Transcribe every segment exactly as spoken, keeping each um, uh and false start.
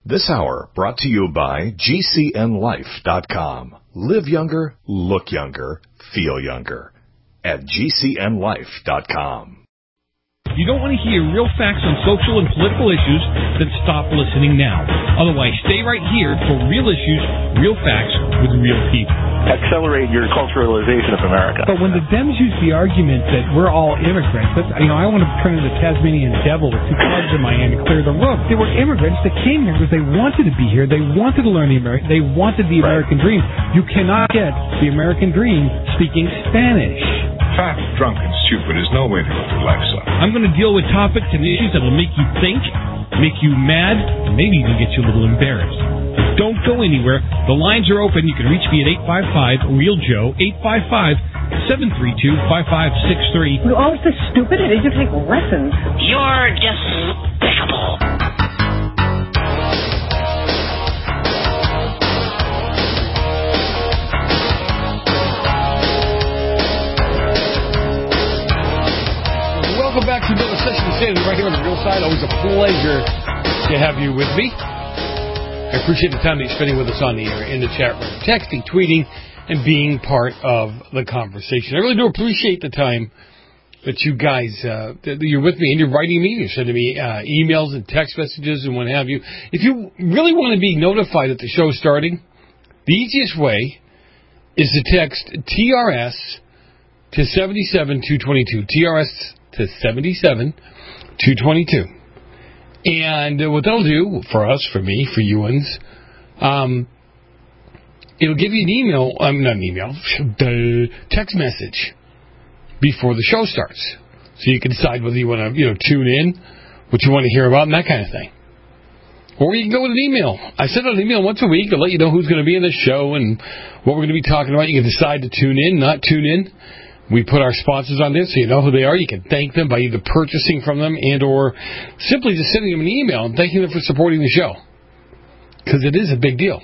This hour brought to you by G C N life dot com. Live younger, look younger, feel younger. At G C N life dot com. You don't want to hear real facts on social and political issues, then stop listening now. Otherwise, stay right here for real issues, real facts with real people. Accelerate your culturalization of America. But when the Dems use the argument that we're all immigrants, that's, you know, I want to turn into the Tasmanian devil with two clubs in my hand and clear the room. They were immigrants that came here because they wanted to be here. They wanted to learn the American. They wanted the American right. dream. You cannot get the American dream speaking Spanish. Fat, drunk, and stupid is no way to go through life, son. I'm going to deal with topics and issues that will make you think, make you mad, and maybe even get you a little embarrassed. Don't go anywhere. The lines are open. You can reach me at eight five five, real joe, eight five five, seven three two, five five six three. You're always so stupid. It is you take lessons. You're despicable. Welcome back to another session of Sanity right here on the Real Side. Always a pleasure to have you with me. I appreciate the time that you're spending with us on the air, in the chat room, texting, tweeting, and being part of the conversation. I really do appreciate the time that you guys, uh, that you're with me and you're writing me. You're sending me uh, emails and text messages and what have you. If you really want to be notified that the show's starting, the easiest way is to text T R S to seven seven two two two. T R S to seven seven two two two. And uh, what they'll do for us, for me, for you ones, um, it'll give you an email, um, not an email, the text message before the show starts. So you can decide whether you want to, you know, tune in, what you want to hear about, and that kind of thing. Or you can go with an email. I send out an email once a week to let you know who's going to be in the show and what we're going to be talking about. You can decide to tune in, not tune in. We put our sponsors on there so you know who they are. You can thank them by either purchasing from them and or simply just sending them an email and thanking them for supporting the show. Because it is a big deal.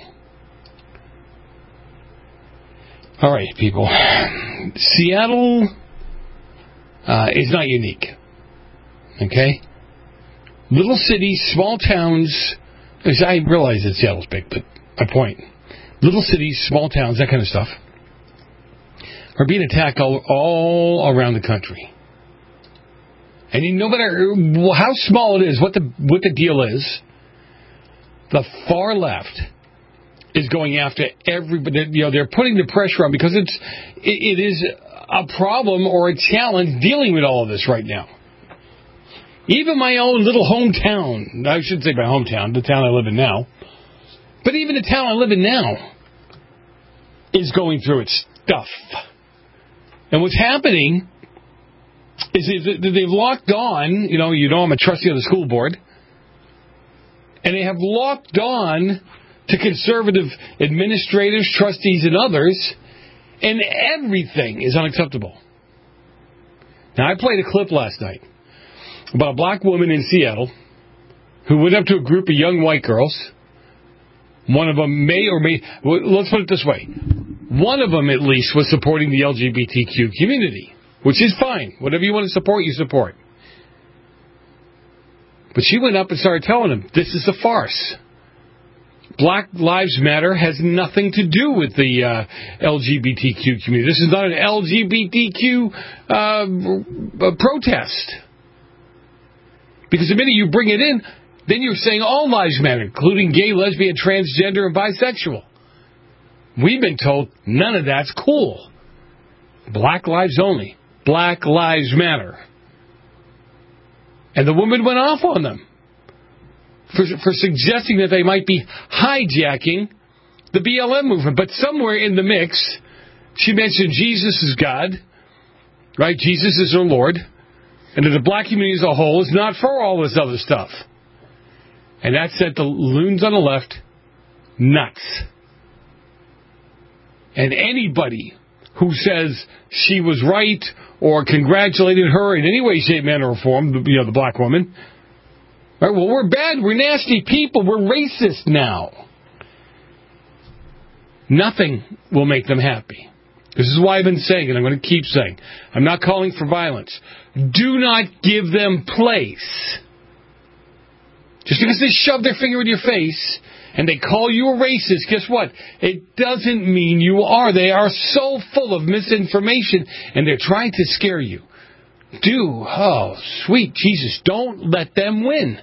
All right, people. Seattle uh, is not unique. Okay? Little cities, small towns. I realize that Seattle's big, but my point. Little cities, small towns, that kind of stuff, are being attacked all, all around the country. And you, no matter how small it is, what the what the deal is, the far left is going after everybody. You know, they're putting the pressure on because it's it, it is a problem or a challenge dealing with all of this right now. Even my own little hometown, I should say my hometown, the town I live in now, but even the town I live in now is going through its stuff. And what's happening is that they've locked on, you know, you know I'm a trustee of the school board, and they have locked on to conservative administrators, trustees, and others, and everything is unacceptable. Now, I played a clip last night about a black woman in Seattle who went up to a group of young white girls. One of them may or may, well, let's put it this way. One of them, at least, was supporting the L G B T Q community, which is fine. Whatever you want to support, you support. But she went up and started telling them, this is a farce. Black Lives Matter has nothing to do with the uh, L G B T Q community. This is not an L G B T Q uh, protest. Because the minute you bring it in, then you're saying all lives matter, including gay, lesbian, transgender, and bisexual. We've been told none of that's cool. Black lives only. Black lives matter. And the woman went off on them for, for suggesting that they might be hijacking the B L M movement. But somewhere in the mix, she mentioned Jesus is God, right? Jesus is her Lord. And that the black community as a whole is not for all this other stuff. And that sent the loons on the left nuts. And anybody who says she was right or congratulated her in any way, shape, manner, or form, you know, the black woman, right? Well, we're bad, we're nasty people, we're racist now. Nothing will make them happy. This is why I've been saying, and I'm going to keep saying, I'm not calling for violence. Do not give them place. Just because they shove their finger in your face and they call you a racist, guess what? It doesn't mean you are. They are so full of misinformation, and they're trying to scare you. Do, oh, sweet Jesus, don't let them win.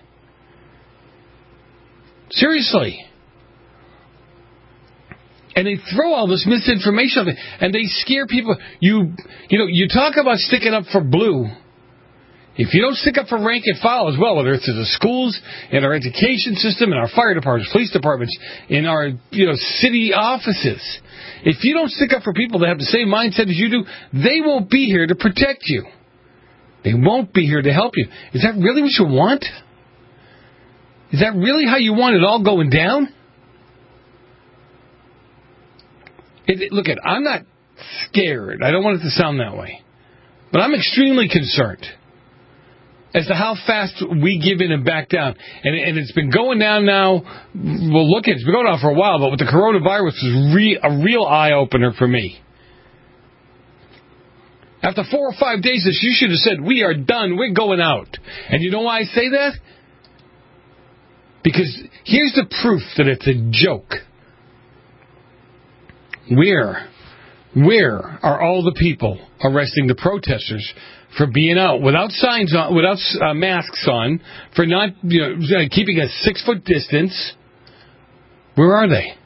Seriously. And they throw all this misinformation on it, and they scare people. You, you know, you talk about sticking up for blue. If you don't stick up for rank and file as well, whether it's in the schools, in our education system, in our fire departments, police departments, in our you know city offices, if you don't stick up for people that have the same mindset as you do, they won't be here to protect you. They won't be here to help you. Is that really what you want? Is that really how you want it all going down? It, it, look, at, I'm not scared. I don't want it to sound that way. But I'm extremely concerned as to how fast we give in and back down. And, and it's been going down now. Well, look, it's been going on for a while, but with the coronavirus, it was re, a real eye-opener for me. After four or five days, you should have said, we are done, we're going out. And you know why I say that? Because here's the proof that it's a joke. Where, where are all the people arresting the protesters for being out without signs on, without uh, masks on, for not you know, keeping a six-foot distance? Where are they?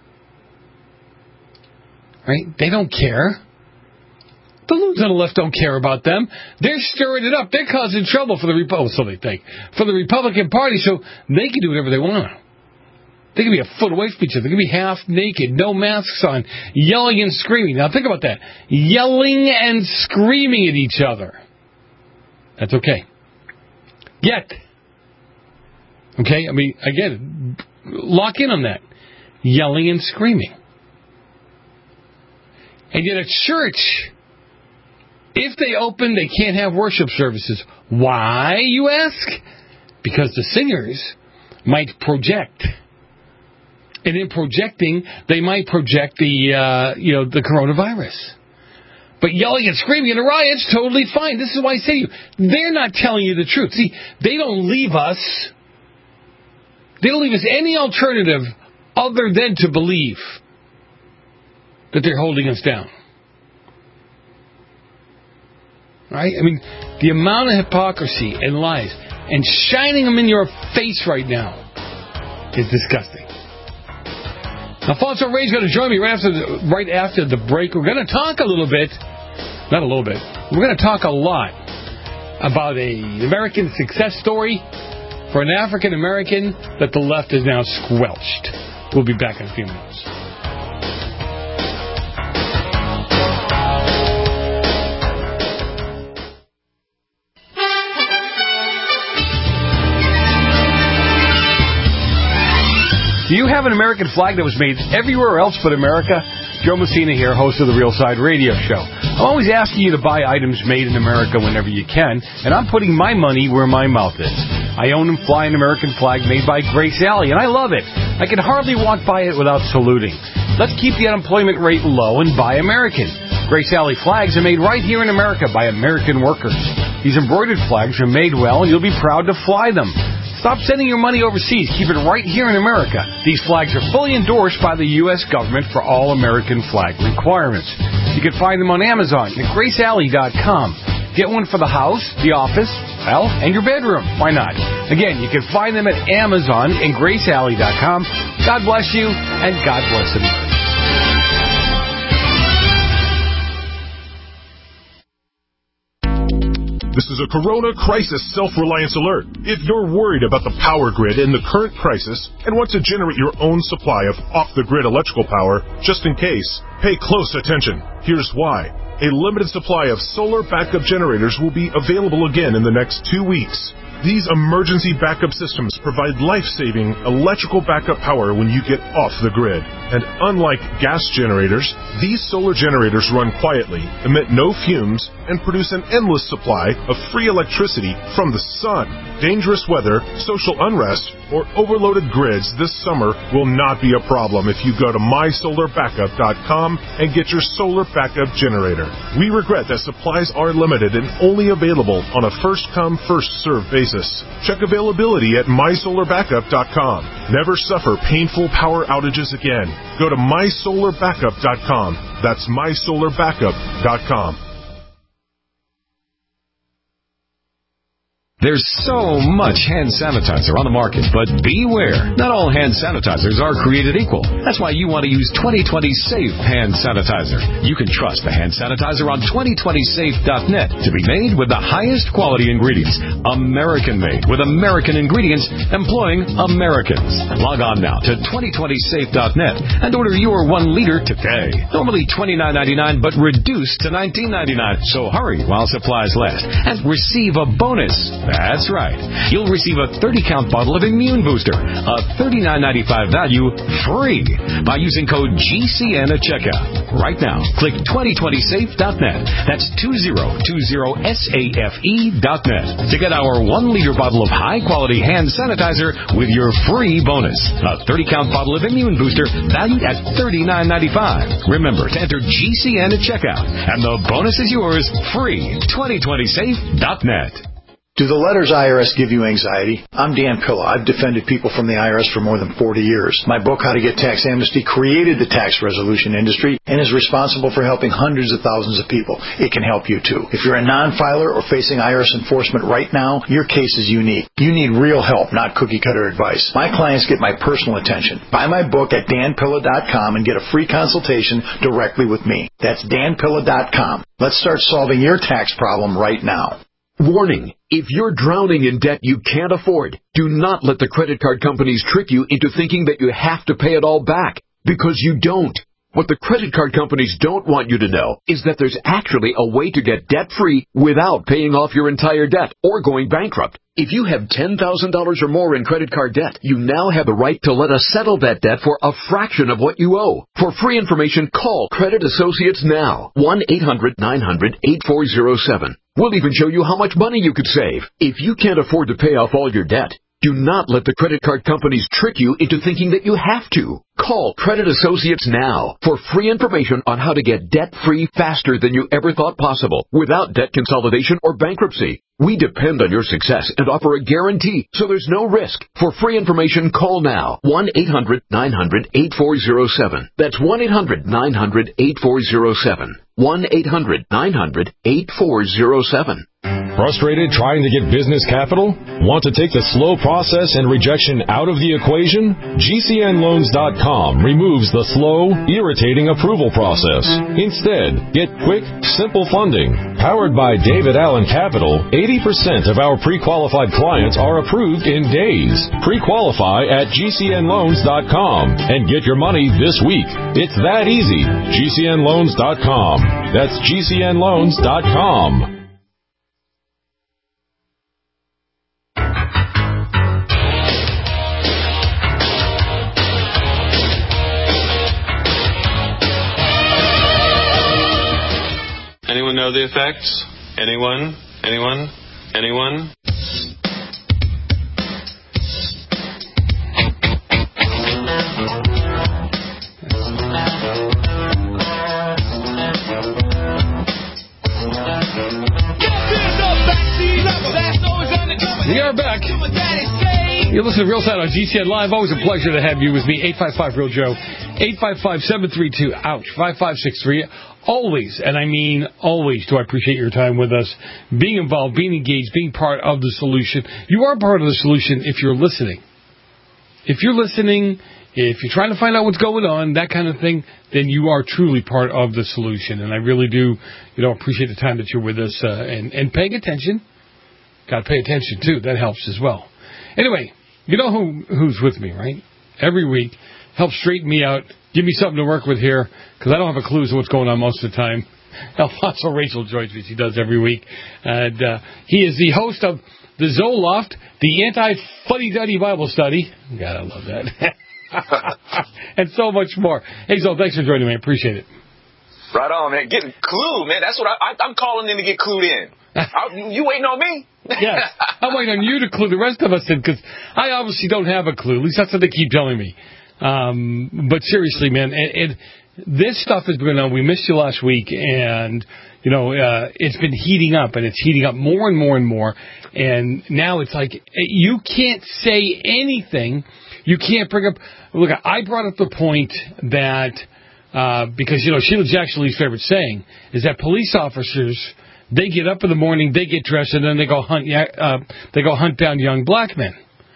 Right? They don't care. The loons on the left don't care about them. They're stirring it up. They're causing trouble for the Republican, so they think, for the Republican Party, so they can do whatever they want. They can be a foot away from each other. They can be half naked, no masks on, yelling and screaming. Now think about that. Yelling and screaming at each other. That's okay. Yet. Okay? I mean, again, lock in on that. Yelling and screaming. And yet at church, if they open, they can't have worship services. Why, you ask? Because the singers might project. And in projecting, they might project the, uh, you know, the coronavirus. But yelling and screaming in a riot's totally fine. This is why I say to you, they're not telling you the truth. See, they don't leave us, they don't leave us any alternative other than to believe that they're holding us down. Right? I mean, the amount of hypocrisy and lies and shining them in your face right now is disgusting. Now, Fonso Ray's going to join me right after the, right after the break. We're going to talk a little bit, not a little bit, we're going to talk a lot about an American success story for an African American that the left is now squelched. We'll be back in a few minutes. Do you have an American flag that was made everywhere else but America? Joe Messina here, host of the Real Side Radio Show. I'm always asking you to buy items made in America whenever you can, and I'm putting my money where my mouth is. I own and fly an American flag made by Grace Alley, and I love it. I can hardly walk by it without saluting. Let's keep the unemployment rate low and buy American. Grace Alley flags are made right here in America by American workers. These embroidered flags are made well, and you'll be proud to fly them. Stop sending your money overseas. Keep it right here in America. These flags are fully endorsed by the U S government for all American flag requirements. You can find them on Amazon at grace alley dot com. Get one for the house, the office, well, and your bedroom. Why not? Again, you can find them at Amazon and grace alley dot com. God bless you, and God bless America. This is a Corona Crisis Self-Reliance Alert. If you're worried about the power grid in the current crisis and want to generate your own supply of off-the-grid electrical power, just in case, pay close attention. Here's why. A limited supply of solar backup generators will be available again in the next two weeks. These emergency backup systems provide life-saving electrical backup power when you get off the grid. And unlike gas generators, these solar generators run quietly, emit no fumes, and produce an endless supply of free electricity from the sun. Dangerous weather, social unrest, or overloaded grids this summer will not be a problem if you go to my solar backup dot com and get your solar backup generator. We regret that supplies are limited and only available on a first-come, first-served basis. Check availability at my solar backup dot com. Never suffer painful power outages again. Go to my solar backup dot com. That's my solar backup dot com. There's so much hand sanitizer on the market, but beware. Not all hand sanitizers are created equal. That's why you want to use twenty twenty Safe Hand Sanitizer. You can trust the hand sanitizer on twenty twenty safe dot net to be made with the highest quality ingredients. American-made with American ingredients employing Americans. Log on now to twenty twenty safe dot net and order your one liter today. Normally twenty-nine ninety-nine, but reduced to nineteen ninety-nine. So hurry while supplies last and receive a bonus. That's right. You'll receive a thirty count bottle of Immune Booster, a thirty-nine ninety-five value, free by using code G C N at checkout. Right now, click twenty twenty safe dot net. That's twenty twenty safe dot net to get our one liter bottle of high-quality hand sanitizer with your free bonus. A thirty count bottle of Immune Booster valued at thirty-nine ninety-five. Remember to enter G C N at checkout, and the bonus is yours free. twenty twenty safe dot net. Do the letters I R S give you anxiety? I'm Dan Pilla. I've defended people from the I R S for more than forty years. My book, How to Get Tax Amnesty, created the tax resolution industry and is responsible for helping hundreds of thousands of people. It can help you, too. If you're a non-filer or facing I R S enforcement right now, your case is unique. You need real help, not cookie-cutter advice. My clients get my personal attention. Buy my book at dan pilla dot com and get a free consultation directly with me. That's dan pilla dot com. Let's start solving your tax problem right now. Warning, if you're drowning in debt you can't afford, do not let the credit card companies trick you into thinking that you have to pay it all back, because you don't. What the credit card companies don't want you to know is that there's actually a way to get debt-free without paying off your entire debt or going bankrupt. If you have ten thousand dollars or more in credit card debt, you now have the right to let us settle that debt for a fraction of what you owe. For free information, call Credit Associates now, one eight hundred nine hundred eight four zero seven. We'll even show you how much money you could save. If you can't afford to pay off all your debt, do not let the credit card companies trick you into thinking that you have to. Call Credit Associates now for free information on how to get debt-free faster than you ever thought possible without debt consolidation or bankruptcy. We depend on your success and offer a guarantee, so there's no risk. For free information, call now, one eight hundred nine hundred eight four zero seven. That's one eight hundred nine hundred eight four zero seven. one eight hundred nine hundred eight four zero seven. Frustrated trying to get business capital? Want to take the slow process and rejection out of the equation? G C N loans dot com removes the slow, irritating approval process. Instead, get quick, simple funding. Powered by David Allen Capital, eighty percent of our pre-qualified clients are approved in days. Pre-qualify at G C N loans dot com and get your money this week. It's that easy. G C N loans dot com. That's G C N loans dot com. Anyone know the effects? Anyone? Anyone? Anyone? We are back. You listen to Real Sound on G C N Live. Always a pleasure to have you with me. eight five five Real Joe. eight five five seven three two, ouch, five five six three. Always, and I mean always, do I appreciate your time with us, being involved, being engaged, being part of the solution. You are part of the solution if you're listening. If you're listening, if you're trying to find out what's going on, that kind of thing, then you are truly part of the solution. And I really do, you know, appreciate the time that you're with us uh, and, and paying attention. Got to pay attention, too. That helps as well. Anyway, you know who who's with me, right? Every week. Help straighten me out. Give me something to work with here, because I don't have a clue as to what's going on most of the time. Apostle Rachel joins me. She does every week. And uh, he is the host of the Zoloft, the anti-fuddy-duddy Bible study. God, I love that. and so much more. Hey, Zo, thanks for joining me. I appreciate it. Right on, man. Getting clued, man. That's what I, I, I'm calling in to get clued in. I, you waiting on me? Yes. I'm waiting on you to clue the rest of us in, because I obviously don't have a clue. At least that's what they keep telling me. Um, but seriously, man, it, it, this stuff has been on. We missed you last week, and, you know, uh, it's been heating up, and it's heating up more and more and more. And now it's like you can't say anything. You can't bring up. Look, I brought up the point that. Uh, because, you know, Sheila Jackson Lee's favorite saying is that police officers, they get up in the morning, they get dressed, and then they go hunt, uh, they go hunt down young black men.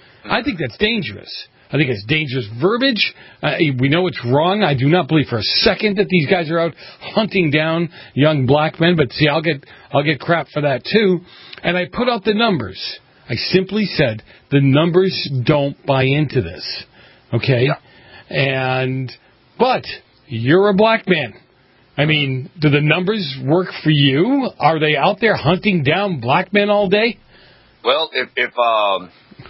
I think that's dangerous. I think it's dangerous verbiage. Uh, we know it's wrong. I do not believe for a second that these guys are out hunting down young black men. But see, I'll get I'll get crap for that too. And I put out the numbers. I simply said the numbers don't buy into this. Okay, yeah. and but. You're a black man. I mean, do the numbers work for you? Are they out there hunting down black men all day? Well, if if um,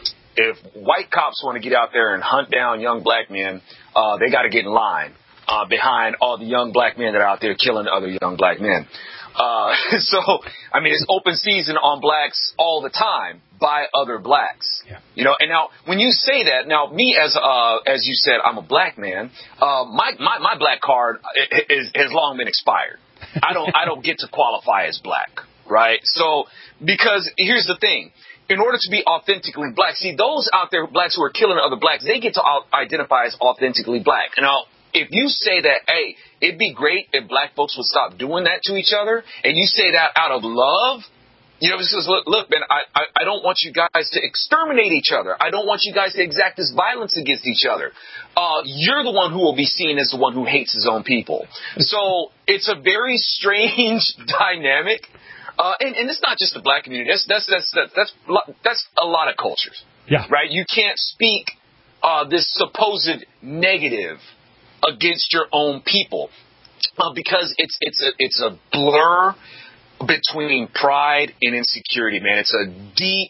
if white cops want to get out there and hunt down young black men, uh, they got to get in line uh, behind all the young black men that are out there killing other young black men. Uh, so, I mean, it's open season on blacks all the time by other blacks. Yeah. You know, and now when you say that, now me as uh as you said, I'm a black man. Uh, my my my black card is has long been expired. I don't I don't get to qualify as black, right? So because here's the thing. In order to be authentically black, see those out there blacks who are killing other blacks, they get to identify as authentically black. Now, if you say that, hey, it'd be great if black folks would stop doing that to each other, and you say that out of love, you know, because look, look, man, I, I, I don't want you guys to exterminate each other. I don't want you guys to exact this violence against each other. Uh, you're the one who will be seen as the one who hates his own people. So it's a very strange dynamic. Uh, and, and it's not just the black community. That's, that's, that's, that's, that's, that's a lot of cultures. Yeah. Right? You can't speak uh, this supposed negative against your own people, uh, because it's it's a it's a blur between pride and insecurity, man. It's a deep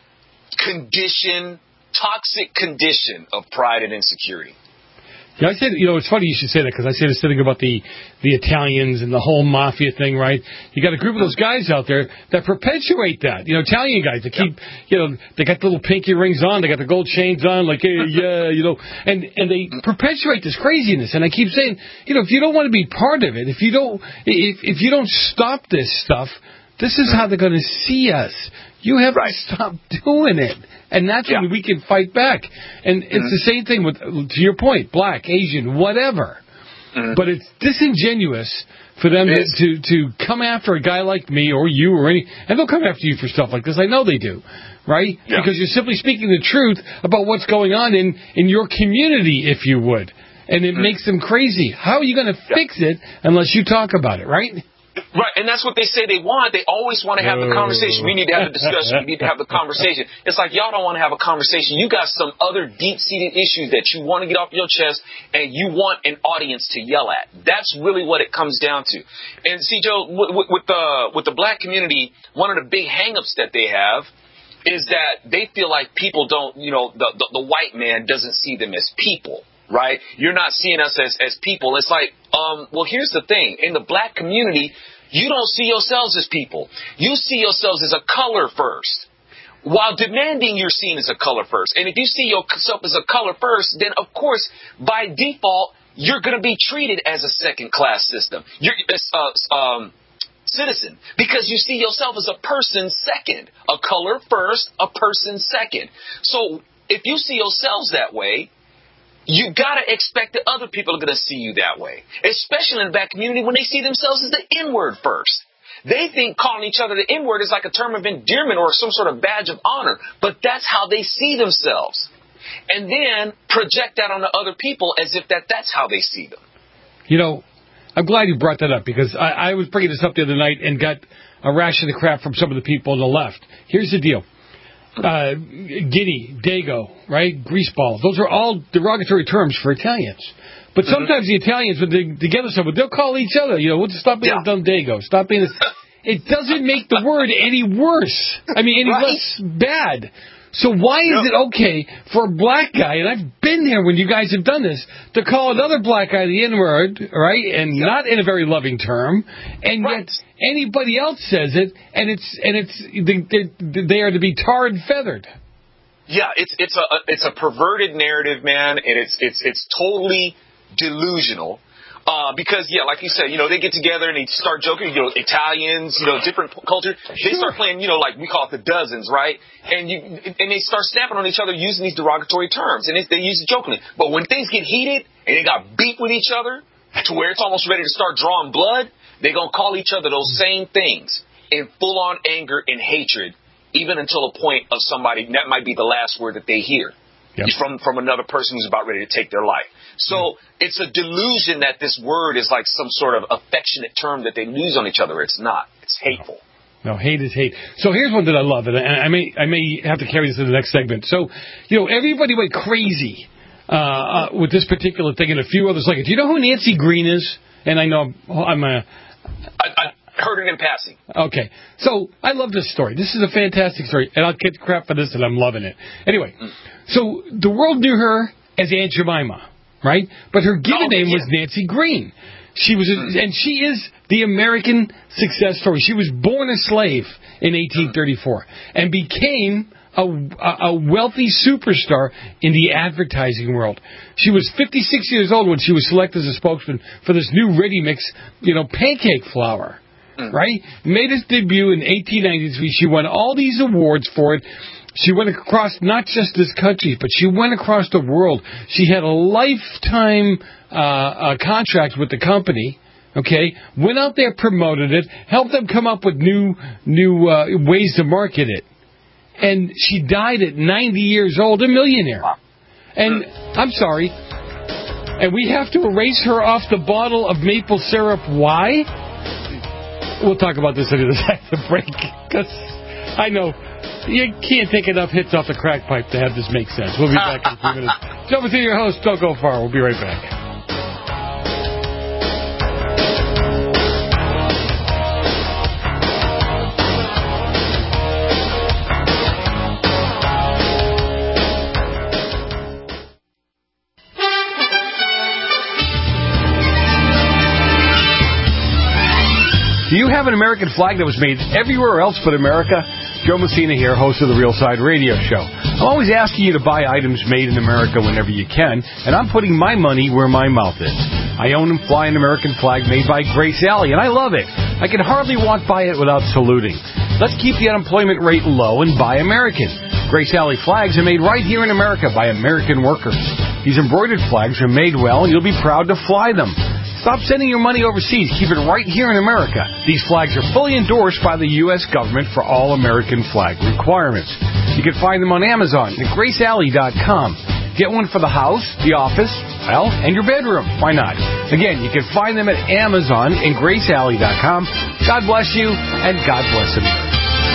condition, toxic condition of pride and insecurity. Yeah, I said, you know, it's funny you should say that, because I said this thing about the, the Italians and the whole mafia thing, right? You got a group of those guys out there that perpetuate that. You know, Italian guys that keep, you know, they got the little pinky rings on, they got the gold chains on, like, hey, yeah, you know, and, and they perpetuate this craziness. And I keep saying, you know, if you don't want to be part of it, if you don't, if, if you don't stop this stuff, this is how they're going to see us. You have right. to stop doing it. And that's yeah. when we can fight back. And it's mm-hmm. the same thing with, to your point, black, Asian, whatever. Mm-hmm. But it's disingenuous for them to, to, to come after a guy like me or you or any, and they'll come after you for stuff like this. I know they do, right? Yeah. Because you're simply speaking the truth about what's going on in, in your community, if you would. And it mm-hmm. makes them crazy. How are you going to yeah. fix it unless you talk about it, right? Right, and that's what they say they want. They always want to have the conversation. We need to have the discussion. We need to have the conversation. It's like y'all don't want to have a conversation. You got some other deep-seated issues that you want to get off your chest, and you want an audience to yell at. That's really what it comes down to. And see, Joe, with, with the with the black community, one of the big hang-ups that they have is that they feel like people don't, you know, the, the, the white man doesn't see them as people. Right? You're not seeing us as, as people. It's like, um, well, here's the thing. In the black community, you don't see yourselves as people. You see yourselves as a color first. While demanding you're seen as a color first. And if you see yourself as a color first, then, of course, by default, you're going to be treated as a second-class system. You're uh, um, citizen. Because you see yourself as a person second. A color first, a person second. So if you see yourselves that way, you got to expect that other people are going to see you that way, especially in the black community when they see themselves as the N-word first. They think calling each other the N-word is like a term of endearment or some sort of badge of honor, but that's how they see themselves. And then project that on the other people as if that that's how they see them. You know, I'm glad you brought that up, because I, I was bringing this up the other night and got a rash of the crap from some of the people on the left. Here's the deal. Uh, giddy, dago, right? Greaseball. Those are all derogatory terms for Italians. But sometimes mm-hmm. the Italians, when they're together somewhere, they'll call each other, you know, we'll stop being yeah. a dumb dago. Stop being a... It doesn't make the word any worse. I mean, any right. less bad. So why is Yep. it okay for a black guy, and I've been there when you guys have done this, to call another black guy the N-word, right, and yep. not in a very loving term, and right. yet anybody else says it, and it's and it's they, they are to be tarred and feathered. Yeah, it's it's a it's a perverted narrative, man, and it's it's it's totally delusional. Uh, because, yeah, like you said, you know, they get together and they start joking, you know, Italians, you know, different culture. They start playing, you know, like we call it the dozens, right? And you, and they start snapping on each other using these derogatory terms. And they, they use it jokingly. But when things get heated and they got beef with each other to where it's almost ready to start drawing blood, they're going to call each other those same things in full-on anger and hatred, even until a point of somebody, that might be the last word that they hear. Yep. From from another person who's about ready to take their life. So mm. it's a delusion that this word is like some sort of affectionate term that they use on each other. It's not. It's hateful. No, no hate is hate. So here's one that I love, and I, I may I may have to carry this to the next segment. So, you know, everybody went crazy uh, uh, with this particular thing, and a few others like it. Do you know who Nancy Green is? And I know I'm a... I, I, heard it in passing. Okay. So, I love this story. This is a fantastic story, and I'll get crap for this, and I'm loving it. Anyway, mm. so the world knew her as Aunt Jemima, right? But her given oh, name yeah. was Nancy Green. She was, a, mm. and she is the American success story. She was born a slave in eighteen thirty-four and became a, a wealthy superstar in the advertising world. She was fifty-six years old when she was selected as a spokesman for this new ready-mix, you know, pancake flour. Mm. Right? Made its debut in eighteen ninety-three. She won all these awards for it. She went across not just this country, but she went across the world. She had a lifetime uh, uh, contract with the company. Okay, went out there, promoted it, helped them come up with new new uh, ways to market it. And she died at ninety years old, a millionaire. And I'm sorry, and we have to erase her off the bottle of maple syrup. Why? We'll talk about this after the break, because I know you can't take enough hits off the crack pipe to have this make sense. We'll be back in a few minutes. Jump into your host. Don't go far. We'll be right back. Do you have an American flag that was made everywhere else but America? Joe Messina here, host of the Real Side Radio Show. I'm always asking you to buy items made in America whenever you can, and I'm putting my money where my mouth is. I own and fly an American flag made by Grace Alley, and I love it. I can hardly walk by it without saluting. Let's keep the unemployment rate low and buy American. Grace Alley flags are made right here in America by American workers. These embroidered flags are made well, and you'll be proud to fly them. Stop sending your money overseas. Keep it right here in America. These flags are fully endorsed by the U S government for all American flag requirements. You can find them on Amazon at grace alley dot com. Get one for the house, the office, well, and your bedroom. Why not? Again, you can find them at Amazon and grace alley dot com. God bless you, and God bless America.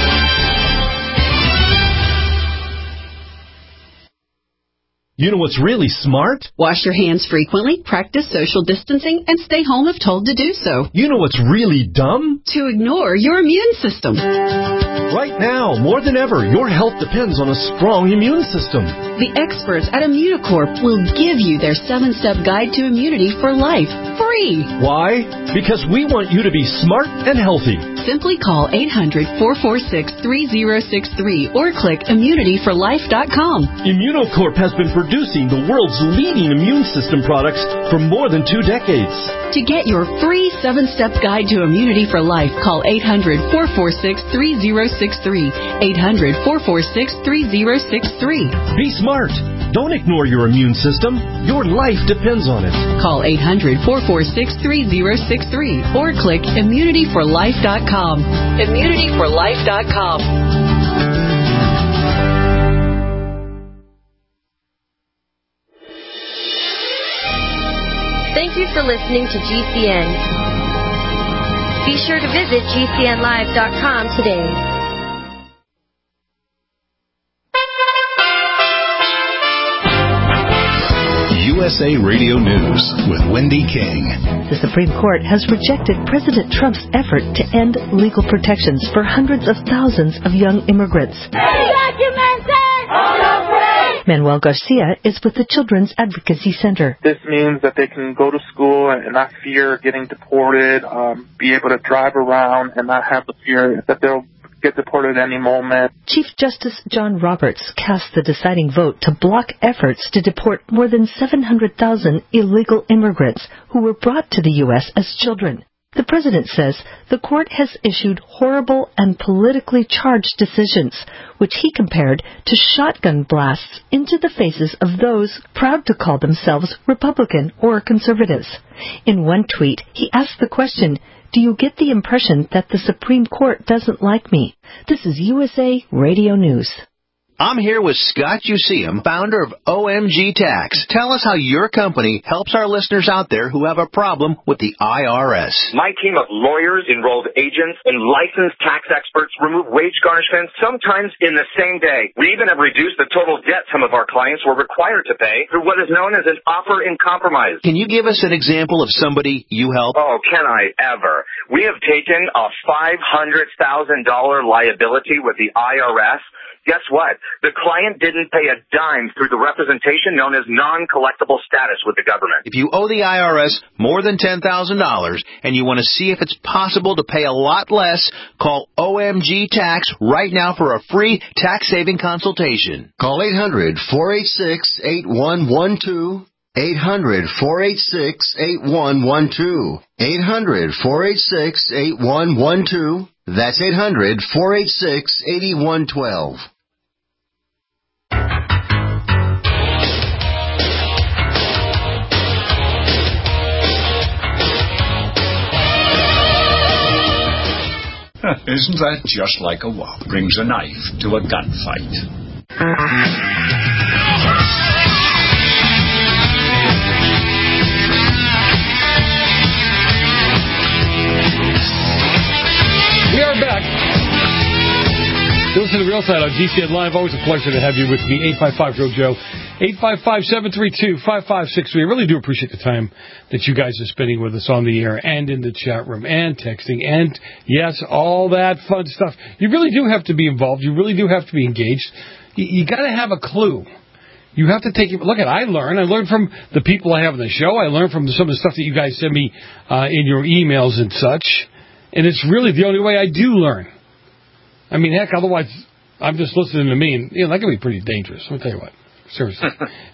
You know what's really smart? Wash your hands frequently, practice social distancing, and stay home if told to do so. You know what's really dumb? To ignore your immune system. Right now, more than ever, your health depends on a strong immune system. The experts at Immunocorp will give you their seven-step guide to immunity for life, free. Why? Because we want you to be smart and healthy. Simply call eight hundred, four four six, three zero six three or click immunity for life dot com. Immunocorp has been producing the world's leading immune system products for more than two decades. To get your free seven-step guide to immunity for life, call eight hundred, four four six, three zero six three. eight hundred, four four six, three zero six three. Be smart. Don't ignore your immune system. Your life depends on it. Call eight hundred, four four six, three zero six three or click immunity for life dot com. immunity for life dot com. Thank you for listening to G C N. Be sure to visit G C N live dot com today. U S A Radio News with Wendy King. The Supreme Court has rejected President Trump's effort to end legal protections for hundreds of thousands of young immigrants. Undocumented Manuel Garcia is with the Children's Advocacy Center. This means that they can go to school and not fear getting deported, um, be able to drive around and not have the fear that they'll get deported at any moment. Chief Justice John Roberts cast the deciding vote to block efforts to deport more than seven hundred thousand illegal immigrants who were brought to the U S as children. The president says the court has issued horrible and politically charged decisions, which he compared to shotgun blasts into the faces of those proud to call themselves Republican or conservatives. In one tweet, he asked the question, "Do you get the impression that the Supreme Court doesn't like me?" This is U S A Radio News. I'm here with Scott Useum, founder of O M G Tax. Tell us how your company helps our listeners out there who have a problem with the I R S. My team of lawyers, enrolled agents, and licensed tax experts remove wage garnishments sometimes in the same day. We even have reduced the total debt some of our clients were required to pay through what is known as an offer in compromise. Can you give us an example of somebody you help? Oh, can I ever? We have taken a five hundred thousand dollars liability with the I R S. Guess what? The client didn't pay a dime through the representation known as non-collectible status with the government. If you owe the I R S more than ten thousand dollars and you want to see if it's possible to pay a lot less, call O M G Tax right now for a free tax-saving consultation. Call eight hundred, four eight six, eight one one two. eight hundred, four eight six, eight one one two. eight hundred, four eight six, eight one one two. That's eight hundred, four eight six, eight one one two. Isn't that just like a wop brings a knife to a gunfight? We are back. Listen to the Real Side on G C N Live. Always a pleasure to have you with me. eight five five, Joe Joe. eight five five, seven three two, five five six three. I really do appreciate the time that you guys are spending with us on the air and in the chat room and texting and, yes, all that fun stuff. You really do have to be involved. You really do have to be engaged. You, you got to have a clue. You have to take it. Look at, I learn. I learn from the people I have on the show. I learn from some of the stuff that you guys send me uh, in your emails and such. And it's really the only way I do learn. I mean, heck, otherwise I'm just listening to me, and you know, that can be pretty dangerous. Let me tell you what. Seriously.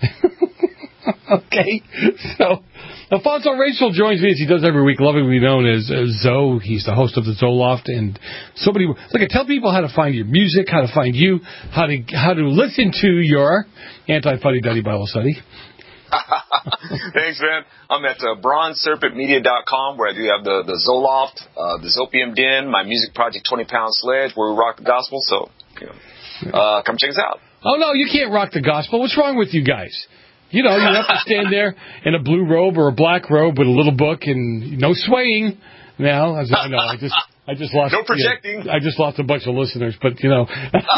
Okay. So, Alfonso Rachel joins me as he does every week, lovingly known as, as Zoe. He's the host of the Zoloft, and so many. Look, I tell people how to find your music, how to find you, how to how to listen to your anti-fuddy-duddy Bible study. Thanks, man. I'm at uh, bronze serpent media dot com, where I do have the, the Zoloft, uh, the Zopium Den, my music project twenty pound Sledge, where we rock the gospel. So, you know, uh, come check us out. Oh, no, you can't rock the gospel. What's wrong with you guys? You know, you have to stand there in a blue robe or a black robe with a little book and no swaying. Now, as I know, I just I just lost. No projecting. You know, I just lost a bunch of listeners, but you know.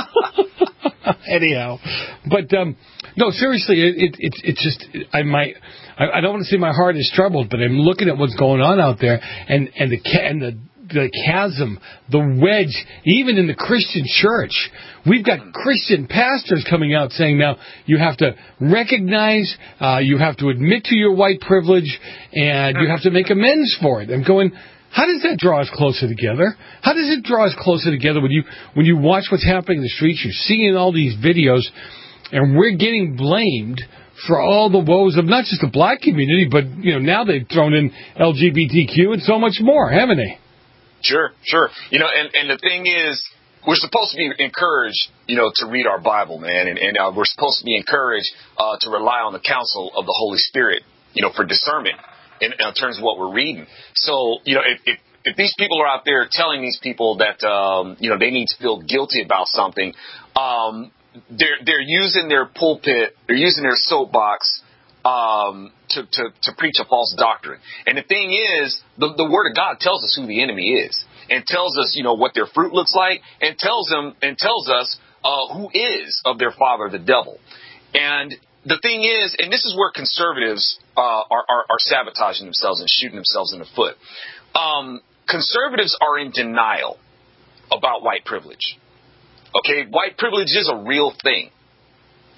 Anyhow, but um, no, seriously, it, it, it it's just I might I, I don't want to say my heart is troubled, but I'm looking at what's going on out there, and and the and the the chasm, the wedge, even in the Christian church. We've got Christian pastors coming out saying now you have to recognize, uh, you have to admit to your white privilege, and you have to make amends for it. I'm going, how does that draw us closer together? How does it draw us closer together when you when you watch what's happening in the streets, you're seeing all these videos, and we're getting blamed for all the woes of not just the black community, but you know now they've thrown in L G B T Q and so much more, haven't they? Sure, sure. You know, and, and the thing is, we're supposed to be encouraged, you know, to read our Bible, man, and, and uh, we're supposed to be encouraged uh, to rely on the counsel of the Holy Spirit, you know, for discernment in, in terms of what we're reading. So, you know, if, if, if these people are out there telling these people that, um, you know, they need to feel guilty about something, um, they're they're using their pulpit, they're using their soapbox um, to, to, to preach a false doctrine. And the thing is, the, the Word of God tells us who the enemy is, and tells us, you know, what their fruit looks like, and tells them and tells us uh, who is of their father, the devil. And the thing is, and this is where conservatives uh, are, are, are sabotaging themselves and shooting themselves in the foot. Um, conservatives are in denial about white privilege. Okay, white privilege is a real thing.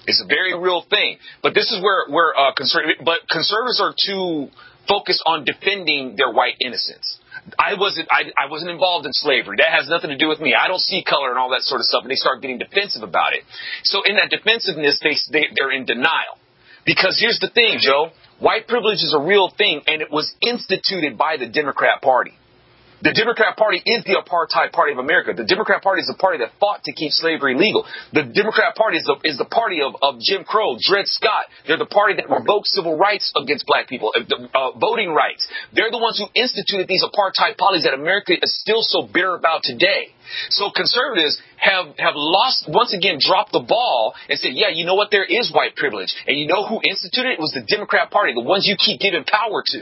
It's a very real thing. But this is where, where uh, conservative, but conservatives are too focused on defending their white innocence. I wasn't I, I wasn't involved in slavery. That has nothing to do with me. I don't see color and all that sort of stuff. And they start getting defensive about it. So in that defensiveness, they, they, they're in denial. Because here's the thing, Joe. White privilege is a real thing, and it was instituted by the Democrat Party. The Democrat Party is the apartheid party of America. The Democrat Party is the party that fought to keep slavery legal. The Democrat Party is the, is the party of, of Jim Crow, Dred Scott. They're the party that revoked civil rights against black people, uh, uh, voting rights. They're the ones who instituted these apartheid policies that America is still so bitter about today. So conservatives have, have lost, once again, dropped the ball and said, yeah, you know what, there is white privilege. And you know who instituted it? It was the Democrat Party, the ones you keep giving power to.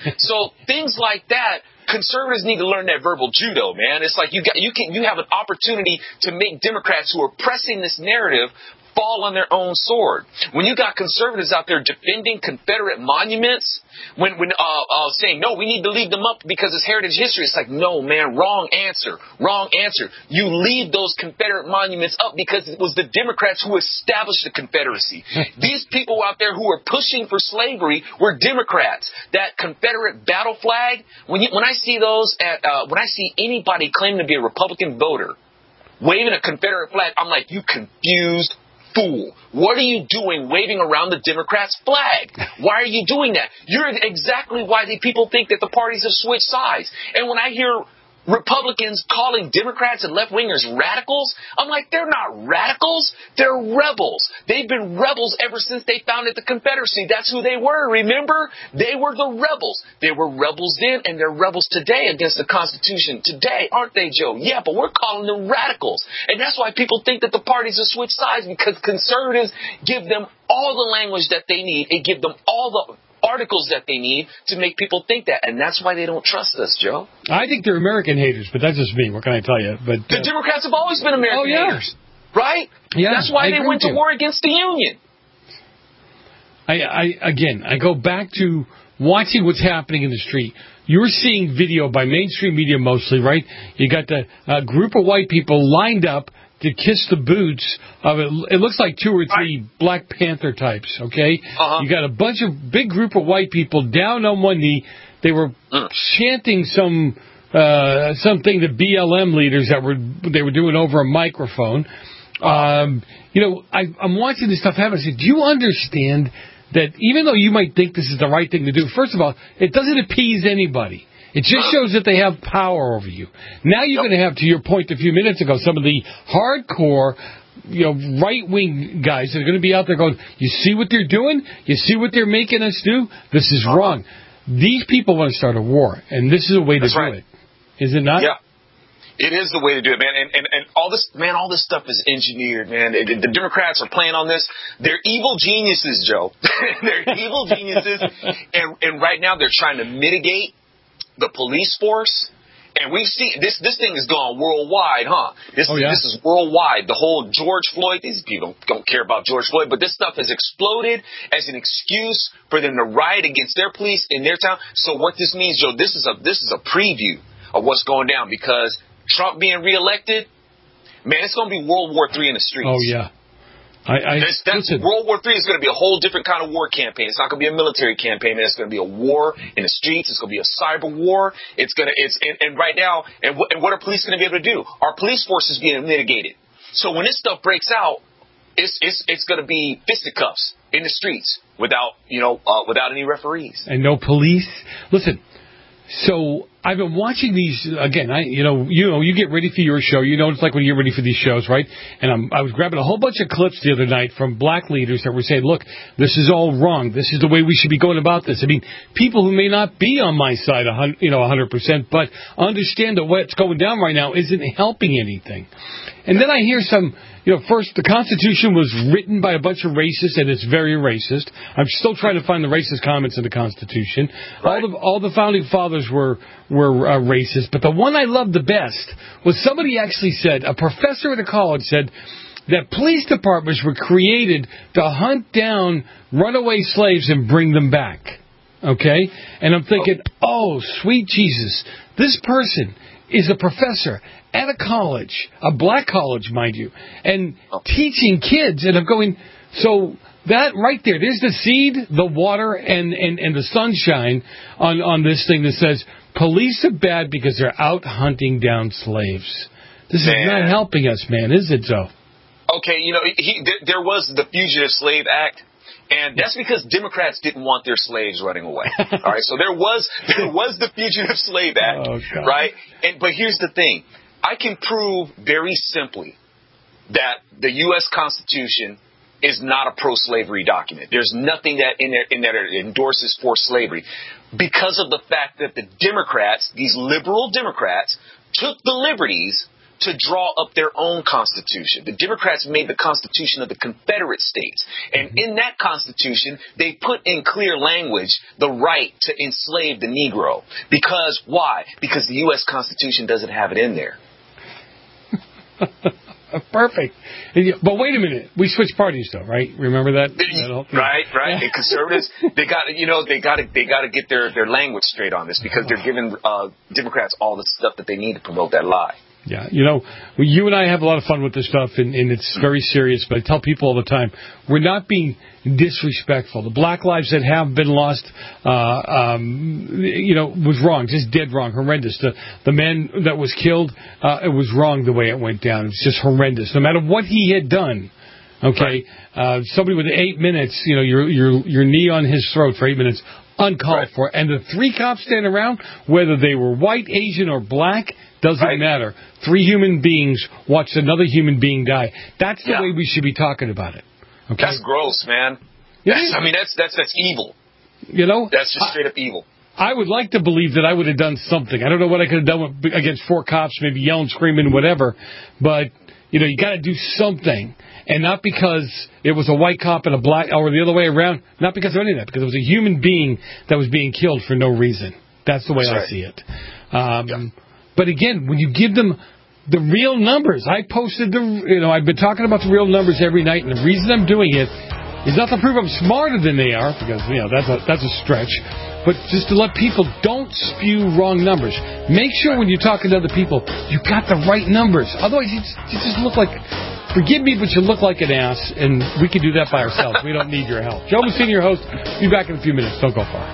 So things like that, conservatives need to learn that verbal judo, man. It's like you got, you can, you have an opportunity to make Democrats who are pressing this narrative fall on their own sword. When you got conservatives out there defending Confederate monuments, when when uh, uh, saying, no, we need to leave them up because it's heritage history, it's like, no, man, wrong answer, wrong answer. You leave those Confederate monuments up because it was the Democrats who established the Confederacy. These people out there who were pushing for slavery were Democrats. That Confederate battle flag, when you, when I see those, at uh, when I see anybody claiming to be a Republican voter waving a Confederate flag, I'm like, you confused fool. What are you doing waving around the Democrats' flag? Why are you doing that? You're exactly why the people think that the parties have switched sides. And when I hear Republicans calling Democrats and left-wingers radicals, I'm like, they're not radicals. They're rebels. They've been rebels ever since they founded the Confederacy. That's who they were, remember? They were the rebels. They were rebels then, and they're rebels today against the Constitution. Today, aren't they, Joe? Yeah, but we're calling them radicals. And that's why people think that the parties have switched sides, because conservatives give them all the language that they need and give them all the articles that they need to make people think that, and that's why they don't trust us, Joe. I think they're American haters, but that's just me. What can I tell you? But uh, the Democrats have always been American oh, yeah. haters, right? Yeah, that's why I they went to war against the Union. I, I again, I go back to watching what's happening in the street. You're seeing video by mainstream media mostly, right? You got the uh, group of white people lined up to kiss the boots of it. It looks like two or three Black Panther types, okay? Uh-huh. You got a bunch of big group of white people down on one knee. They were mm. chanting some uh, something to B L M leaders that were they were doing over a microphone. Um, you know, I, I'm watching this stuff happen. I said, do you understand that even though you might think this is the right thing to do, first of all, it doesn't appease anybody. It just shows that they have power over you. Now you're yep. going to have, to your point a few minutes ago, some of the hardcore, you know, right-wing guys that are going to be out there going, you see what they're doing? You see what they're making us do? This is wrong. These people want to start a war, and this is a way That's to right. do it. Is it not? Yeah. It is the way to do it, man. And, and, and all this, man, all this stuff is engineered, man. The, the Democrats are playing on this. They're evil geniuses, Joe. They're evil geniuses. And, and right now they're trying to mitigate the police force, and we've seen this. This thing is gone worldwide, huh? This oh, is yeah? this is worldwide. The whole George Floyd. These people don't care about George Floyd, but this stuff has exploded as an excuse for them to riot against their police in their town. So what this means, Joe, this is a this is a preview of what's going down, because Trump being reelected, man, it's going to be World War Three in the streets. Oh yeah. I, I, that's, that's World War Three is going to be a whole different kind of war campaign. It's not going to be a military campaign. It's going to be a war in the streets. It's going to be a cyber war. It's going to. It's and, and right now, and, w- and what are police going to be able to do? Our police force is being mitigated. So when this stuff breaks out, it's it's it's going to be fisticuffs in the streets without you know uh, without any referees and no police. Listen. So I've been watching these again. I, you know, you know, you get ready for your show. You know, it's like when you get ready for these shows, right? And I'm, I was grabbing a whole bunch of clips the other night from black leaders that were saying, "Look, this is all wrong. This is the way we should be going about this." I mean, people who may not be on my side, a hundred, you know, a hundred percent, but understand that what's going down right now isn't helping anything. And then I hear some, you know, first, the Constitution was written by a bunch of racists, and it's very racist. I'm still trying to find the racist comments in the Constitution. Right. All the all the founding fathers were were uh, racist, but the one I loved the best was somebody actually said, a professor at a college said, that police departments were created to hunt down runaway slaves and bring them back. Okay? And I'm thinking, oh, sweet Jesus, this person is a professor at a college, a black college, mind you, and teaching kids. And I'm going, So that right there, there's the seed, the water, and, and, and the sunshine on, on this thing that says police are bad because they're out hunting down slaves. This man. is not helping us, man, is it, Joe? Okay, you know, he, th- there was the Fugitive Slave Act. And that's because Democrats didn't want their slaves running away. All right, so there was there was the Fugitive Slave Act, oh, right? And but here's the thing: I can prove very simply that the U S Constitution is not a pro-slavery document. There's nothing that in there in there that endorses forced slavery, because of the fact that the Democrats, these liberal Democrats, took the liberties to draw up their own Constitution. The Democrats made the Constitution of the Confederate States. And mm-hmm. in that Constitution, they put in clear language the right to enslave the Negro. Because, why? Because the U S Constitution doesn't have it in there. Perfect. But wait a minute. We switched parties, though, right? Remember that? that right, right. And conservatives, they got to, you know, they got to, they got to get their, their language straight on this, because they're giving uh, Democrats all the stuff that they need to promote that lie. Yeah, you know, you and I have a lot of fun with this stuff, and, and it's very serious, but I tell people all the time, we're not being disrespectful. The black lives that have been lost, uh, um, you know, was wrong, just dead wrong, horrendous. The the man that was killed, uh, it was wrong the way it went down. It's just horrendous. No matter what he had done, okay, uh, somebody with eight minutes, you know, your your your knee on his throat for eight minutes, uncalled right. for. And the three cops standing around, whether they were white, Asian, or black, doesn't right. matter. Three human beings watched another human being die. That's the yeah. way we should be talking about it. Okay? That's gross, man. That's, I mean, that's that's that's evil. You know? That's just straight up evil. I would like to believe that I would have done something. I don't know what I could have done with, against four cops, maybe yelling, screaming, whatever. But, you know, you got to do something. And not because it was a white cop and a black, or the other way around. Not because of any of that. Because it was a human being that was being killed for no reason. That's the way That's I right. see it. Um, yeah. But again, when you give them the real numbers, I posted the, you know, I've been talking about the real numbers every night, and the reason I'm doing it is not to prove I'm smarter than they are, because, you know, that's a, that's a stretch, but just to let people don't spew wrong numbers. Make sure when you're talking to other people, you got the right numbers. Otherwise, you just, you just look like, forgive me, but you look like an ass, and we can do that by ourselves. We don't need your help. Joe Messina, your host. Be back in a few minutes. Don't go far.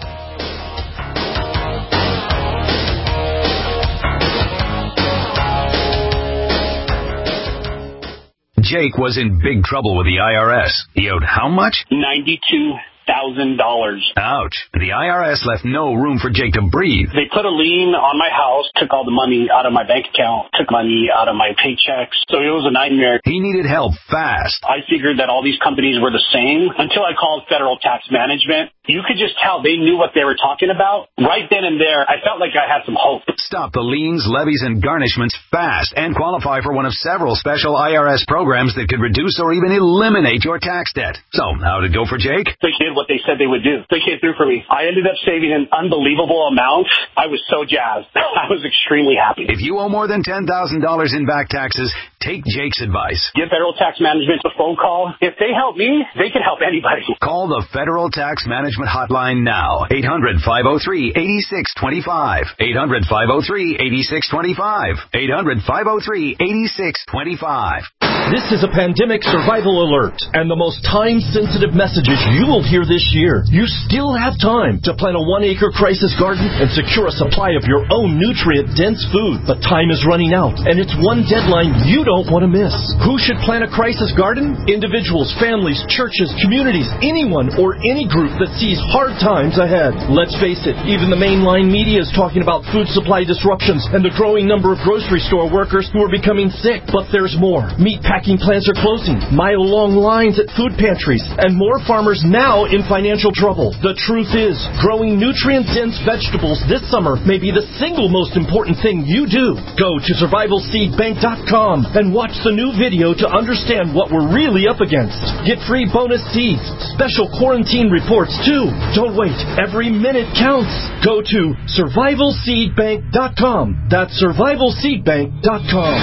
Jake was in big trouble with the I R S. He owed how much? ninety-two thousand dollars. Ouch. The I R S left no room for Jake to breathe. They put a lien on my house, took all the money out of my bank account, took money out of my paychecks. So it was a nightmare. He needed help fast. I figured that all these companies were the same until I called Federal Tax Management. You could just tell they knew what they were talking about. Right then and there, I felt like I had some hope. Stop the liens, levies, and garnishments fast and qualify for one of several special I R S programs that could reduce or even eliminate your tax debt. So, how did it go for Jake? They did what they said they would do. They came through for me. I ended up saving an unbelievable amount. I was so jazzed. I was extremely happy. If you owe more than ten thousand dollars in back taxes, take Jake's advice. Give Federal Tax Management a phone call. If they help me, they can help anybody. Call the Federal Tax Management hotline now. eight hundred, five oh three, eight six two five. eight hundred, five oh three, eight six two five. eight hundred, five oh three, eight six two five. This is a pandemic survival alert, and the most time-sensitive messages you will hear this year. You still have time to plant a one-acre crisis garden and secure a supply of your own nutrient-dense food. But time is running out, and it's one deadline you don't want to miss. Who should plant a crisis garden? Individuals, families, churches, communities, anyone or any group that sees hard times ahead. Let's face it, even the mainline media is talking about food supply disruptions and the growing number of grocery store workers who are becoming sick. But there's more. Meat packing plants are closing, mile-long lines at food pantries, and more farmers now in financial trouble. The truth is, growing nutrient-dense vegetables this summer may be the single most important thing you do. Go to survival seed bank dot com and watch the new video to understand what we're really up against. Get free bonus seeds, special quarantine reports too. Don't wait. Every minute counts. Go to survival seed bank dot com. That's survival seed bank dot com.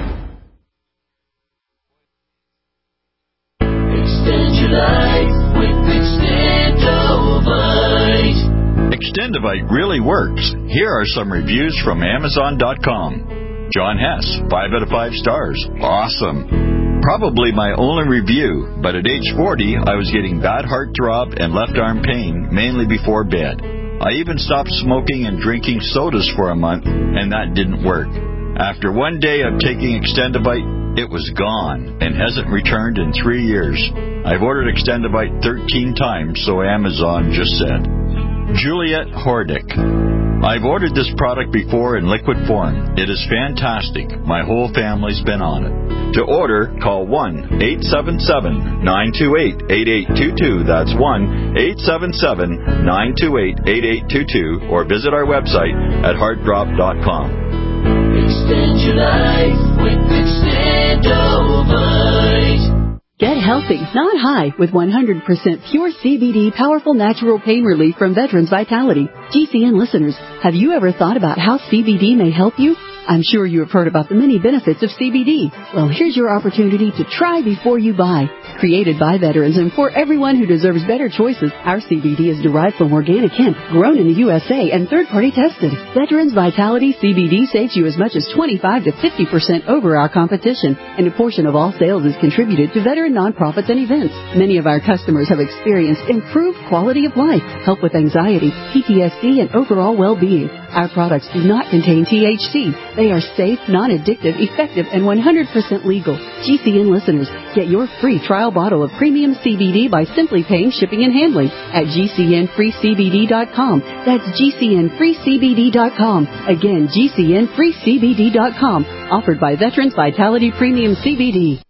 Extend your life with Extendovite. Extendovite really works. Here are some reviews from Amazon dot com. John Hess, five out of five stars. Awesome. Probably my only review, but at age forty, I was getting bad heart throb and left arm pain, mainly before bed. I even stopped smoking and drinking sodas for a month, and that didn't work. After one day of taking Extendivite, it was gone and hasn't returned in three years. I've ordered Extendivite thirteen times, so Amazon just said. Juliet Hordick. I've ordered this product before in liquid form. It is fantastic. My whole family's been on it. To order, call one eight seven seven, nine two eight, eight eight two two. That's one eight seven seven, nine two eight, eight eight two two. Or visit our website at heart drop dot com. Extend your life with Extendovite. Get healthy, not high, with one hundred percent pure C B D powerful natural pain relief from Veterans Vitality. G C N listeners, have you ever thought about how C B D may help you? I'm sure you have heard about the many benefits of C B D. Well, here's your opportunity to try before you buy. Created by veterans and for everyone who deserves better choices, our C B D is derived from organic hemp, grown in the U S A and third-party tested. Veterans Vitality C B D saves you as much as twenty-five to fifty percent over our competition, and a portion of all sales is contributed to veteran nonprofits and events. Many of our customers have experienced improved quality of life, help with anxiety, P T S D, and overall well-being. Our products do not contain T H C. They are safe, non-addictive, effective, and one hundred percent legal. G C N listeners, get your free trial bottle of premium C B D by simply paying shipping and handling at G C N free C B D dot com. That's G C N free C B D dot com. Again, G C N free C B D dot com. Offered by Veterans Vitality Premium C B D.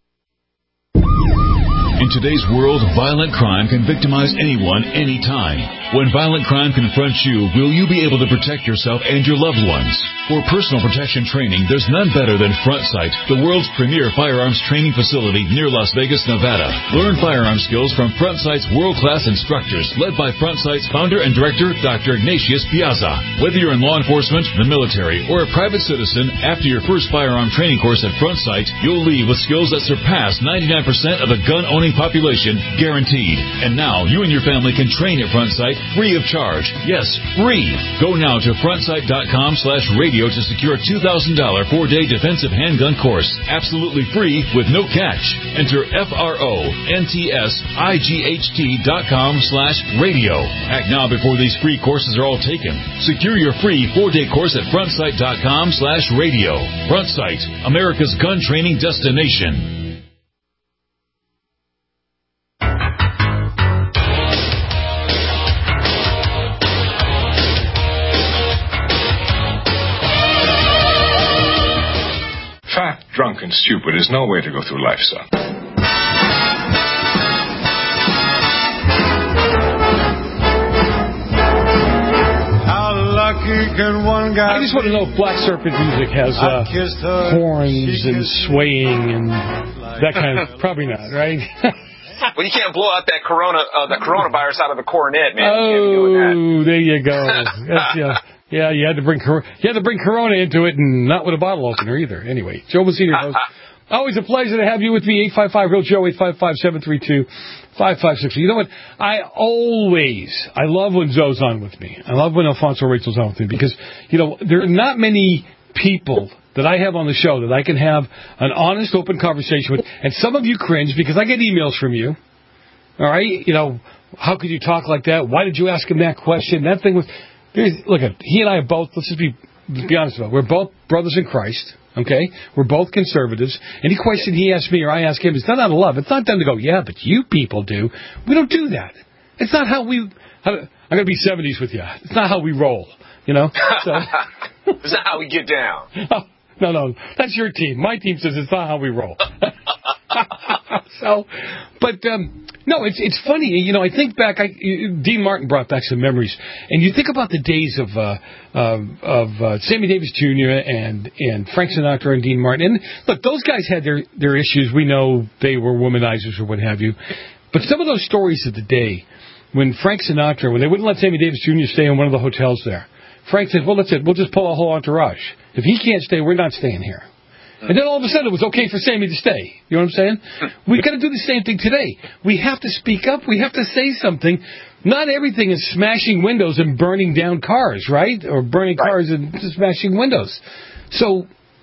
In today's world, violent crime can victimize anyone, anytime. When violent crime confronts you, will you be able to protect yourself and your loved ones? For personal protection training, there's none better than FrontSight, the world's premier firearms training facility near Las Vegas, Nevada. Learn firearm skills from FrontSight's world-class instructors, led by FrontSight's founder and director, Doctor Ignatius Piazza. Whether you're in law enforcement, the military, or a private citizen, after your first firearm training course at FrontSight, you'll leave with skills that surpass ninety-nine percent of the gun-owning population, guaranteed. And now, you and your family can train at FrontSight free of charge. Yes, free. Go now to frontsight dot com slash radio to secure a two thousand dollars four-day defensive handgun course. Absolutely free with no catch. Enter F R O N T S I G H T dot com slash radio. Act now before these free courses are all taken. Secure your free four-day course at frontsight dot com slash radio. FrontSight, America's gun training destination. Fat, drunk, and stupid is no way to go through life, son. How lucky can one guy I just want to know if Black Serpent music has uh, horns and swaying and that kind of... Probably not, right? Well, you can't blow out that corona, uh, the coronavirus out of a cornet, man. Oh, you can't be doing that. There you go. That's, yeah. Yeah, you had to bring you had to bring Corona into it, and not with a bottle opener either. Anyway, Joe Messina knows. Always a pleasure to have you with me. eight five five real Joe, eight five five, seven three two, five five six. You know what? I always, I love when Zoe's on with me. I love when Alfonso Rachel's on with me because, you know, there are not many people that I have on the show that I can have an honest, open conversation with. And some of you cringe because I get emails from you. All right? You know, how could you talk like that? Why did you ask him that question? That thing was... Look, he and I are both, let's just be, be honest about it, we're both brothers in Christ, okay? We're both conservatives. Any question he asks me or I ask him, it's not out of love. It's not done to go, yeah, but you people do. We don't do that. It's not how we, how, I'm going to be seventies with you. It's not how we roll, you know? So, it's not how we get down. Oh, no, no, that's your team. My team says it's not how we roll. So, but, um, no, it's it's funny. You know, I think back, I, Dean Martin brought back some memories. And you think about the days of uh, uh, of uh, Sammy Davis Junior and, and Frank Sinatra and Dean Martin. And, look, those guys had their, their issues. We know they were womanizers or what have you. But some of those stories of the day, when Frank Sinatra, when they wouldn't let Sammy Davis Junior stay in one of the hotels there, Frank said, well, that's it. We'll just pull a whole entourage. If he can't stay, we're not staying here. And then all of a sudden it was okay for Sammy to stay. You know what I'm saying? We've got to do the same thing today. We have to speak up. We have to say something. Not everything is smashing windows and burning down cars, right? Or burning right. cars and smashing windows. So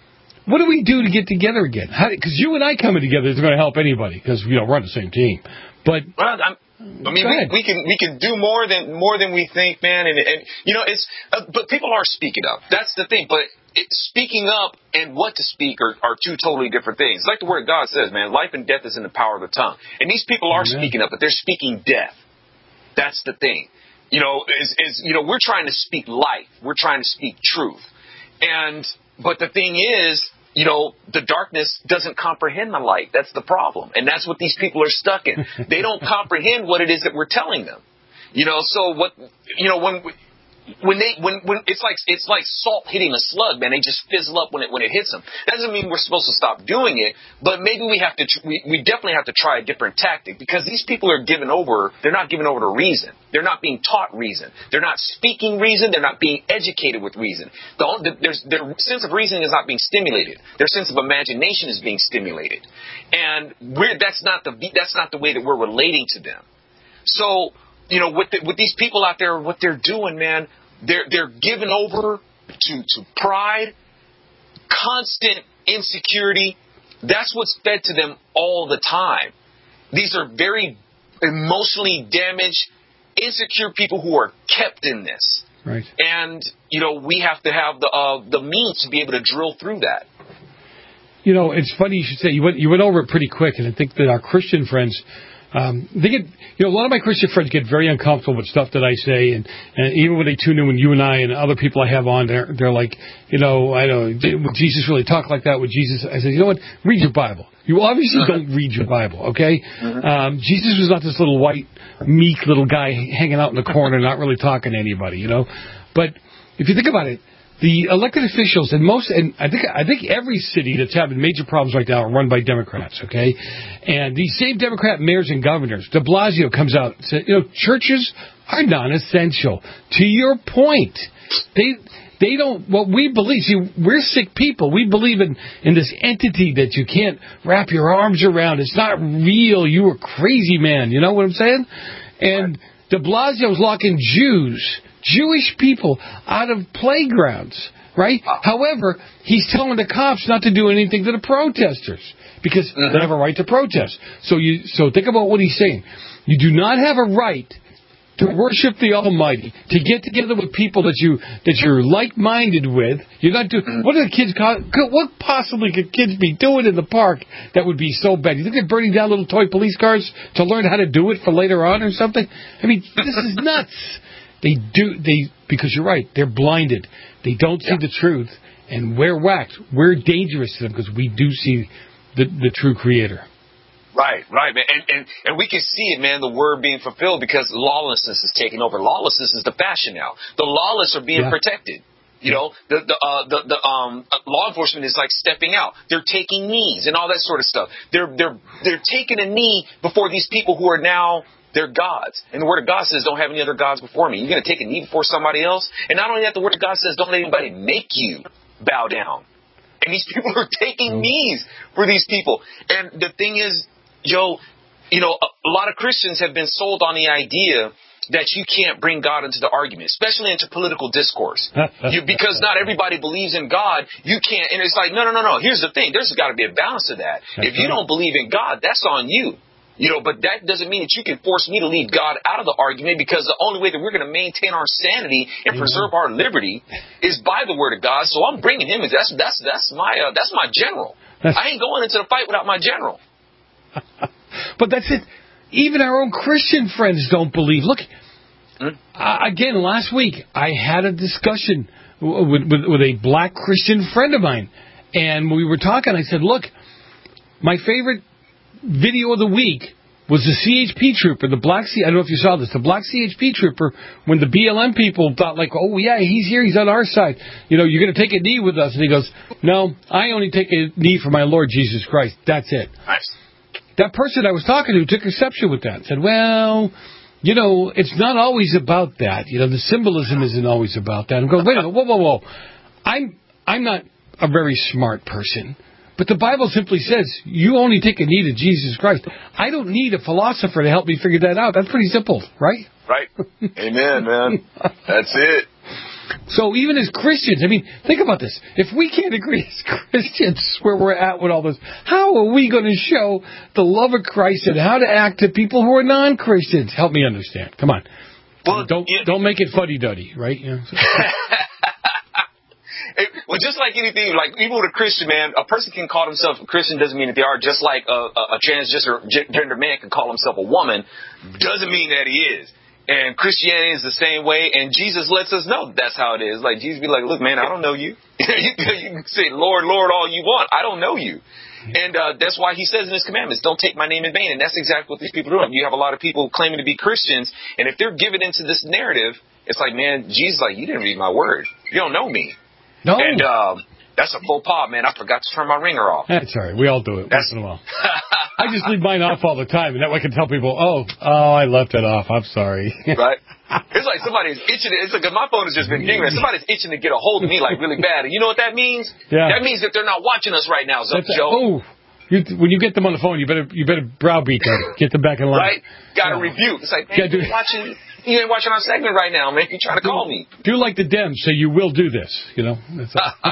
what do we do to get together again? Because you and I coming together is going to help anybody because you know we're on the same team. But well, I'm, I mean, we, we can we can do more than more than we think, man. And, and you know, it's uh, but people are speaking up. That's the thing. But it, speaking up and what to speak are, are two totally different things. Like the Word of God says, man, life and death is in the power of the tongue. And these people are Amen. Speaking up, but they're speaking death. That's the thing. You know, is is you know, we're trying to speak life. We're trying to speak truth. And but the thing is, you know, the darkness doesn't comprehend the light. That's the problem. And that's what these people are stuck in. They don't comprehend what it is that we're telling them. You know, so what, you know, when, when they, when, when it's like, it's like salt hitting a slug, man. They just fizzle up when it, when it hits them. That doesn't mean we're supposed to stop doing it, but maybe we have to, we, we definitely have to try a different tactic because these people are given over, they're not given over to reason. They're not being taught reason. They're not speaking reason. They're not being educated with reason. The, there's, their sense of reasoning is not being stimulated. Their sense of imagination is being stimulated. And we're, that's not the, that's not the way that we're relating to them. So, you know, with the, with these people out there, what they're doing, man, they're they're given over to, to pride, constant insecurity. That's what's fed to them all the time. These are very emotionally damaged, insecure people who are kept in this. Right. And, you know, we have to have the uh, the means to be able to drill through that. You know, it's funny you should say, you went, you went over it pretty quick, and I think that our Christian friends, Um, they get, you know, a lot of my Christian friends get very uncomfortable with stuff that I say, and, and even when they tune in, when you and I and other people I have on, they're, they're like, you know, I don't know, would Jesus really talk like that? Would Jesus? I said, you know what? Read your Bible. You obviously don't read your Bible, okay? Um, Jesus was not this little white, meek little guy hanging out in the corner, not really talking to anybody, you know. But if you think about it, the elected officials in most, and I think I think every city that's having major problems right now are run by Democrats, okay? And these same Democrat mayors and governors, de Blasio comes out and says, you know, churches are non-essential. To your point, they they don't, what we believe, see, we're sick people. We believe in, in this entity that you can't wrap your arms around. It's not real. You were crazy, man. You know what I'm saying? And de Blasio's locking Jews, Jewish people out of playgrounds, right? However, he's telling the cops not to do anything to the protesters because uh-huh. they have a right to protest. So you, so think about what he's saying. You do not have a right to worship the Almighty, to get together with people that you that you're like-minded with. You're not doing. What are the kids? What possibly could kids be doing in the park that would be so bad? You think they're burning down little toy police cars to learn how to do it for later on or something? I mean, this is nuts. They do they because you're right. They're blinded. They don't see yeah. the truth, and we're whacked. We're dangerous to them because we do see the the true Creator. Right, right, man, and, and and we can see it, man. The word being fulfilled because lawlessness is taking over. Lawlessness is the fashion now. The lawless are being yeah. protected. You know, the the uh, the, the um, law enforcement is like stepping out. They're taking knees and all that sort of stuff. They're they're they're taking a knee before these people who are now their gods. And the Word of God says, "Don't have any other gods before me." You're going to take a knee before somebody else, and not only that, the Word of God says, "Don't let anybody make you bow down." And these people are taking knees for these people. And the thing is, Joe, you know, a, a lot of Christians have been sold on the idea that you can't bring God into the argument, especially into political discourse. you, because not everybody believes in God, you can't. And it's like, no, no, no, no. Here's the thing. There's got to be a balance to that. That's if you right. don't believe in God, that's on you. You know, but that doesn't mean that you can force me to leave God out of the argument, because the only way that we're going to maintain our sanity and preserve our liberty is by the Word of God. So I'm bringing Him in. That's that's that's my uh, that's my general. That's... I ain't going into the fight without my general. But that's it. Even our own Christian friends don't believe. Look, hmm? uh, again, last week I had a discussion with, with, with a black Christian friend of mine, and we were talking. I said, look, my favorite video of the week was the C H P trooper, the black C. I don't know if you saw this. The black C H P trooper, when the B L M people thought like, oh yeah, he's here, he's on our side. You know, you're going to take a knee with us, and he goes, no, I only take a knee for my Lord Jesus Christ. That's it. Nice. That person I was talking to took exception with that. Said, well, you know, it's not always about that. You know, the symbolism isn't always about that. I'm going, wait a minute, whoa, whoa, whoa. I'm I'm not a very smart person, but the Bible simply says you only take a knee to Jesus Christ. I don't need a philosopher to help me figure that out. That's pretty simple, right? Right. Amen, man. That's it. So even as Christians, I mean, think about this. If we can't agree as Christians where we're at with all this, how are we going to show the love of Christ and how to act to people who are non-Christians? Help me understand. Come on. Well, don't yeah. don't make it fuddy-duddy, right? Yeah. It, well, just like anything, like even with a Christian man, a person can call themselves a Christian doesn't mean that they are. Just like a, a, a transgender man can call himself a woman, doesn't mean that he is. And Christianity is the same way, and Jesus lets us know that's how it is. Like, Jesus be like, look, man, I don't know you. you can say, Lord, Lord, all you want. I don't know you. And uh, that's why he says in his commandments, don't take my name in vain. And that's exactly what these people are doing. You have a lot of people claiming to be Christians, and if they're given into this narrative, it's like, man, Jesus, like, you didn't read my word. You don't know me. No. And um, that's a faux pas, man. I forgot to turn my ringer off. That's all right. We all do it that's, once in a while. I just leave mine off all the time, and that way I can tell people, oh, oh, I left it off. I'm sorry. Right? It's like somebody's itching. It's like, cause my phone has just been dinging. Somebody's itching to get a hold of me like really bad. And you know what that means? Yeah. That means that they're not watching us right now, Zup Joe. Oh, you, when you get them on the phone, you better you better browbeat them. Get them back in line. Right? Got to oh. rebuke. It's like, man, you ain't watching, you ain't watching our segment right now, man. You're trying to call me. Do like the Dems say you will do this, you know. That's